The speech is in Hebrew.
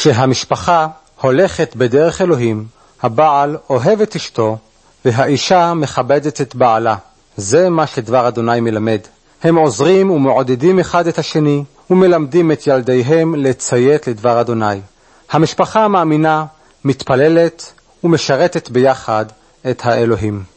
כשהמשפחה הולכת בדרך אלוהים, הבעל אוהב את אשתו, והאישה מכבדת את בעלה. זה מה שדבר אדוני מלמד. הם עוזרים ומעודדים אחד את השני, ומלמדים את ילדיהם לציית לדבר אדוני. המשפחה המאמינה מתפללת ומשרתת ביחד את האלוהים.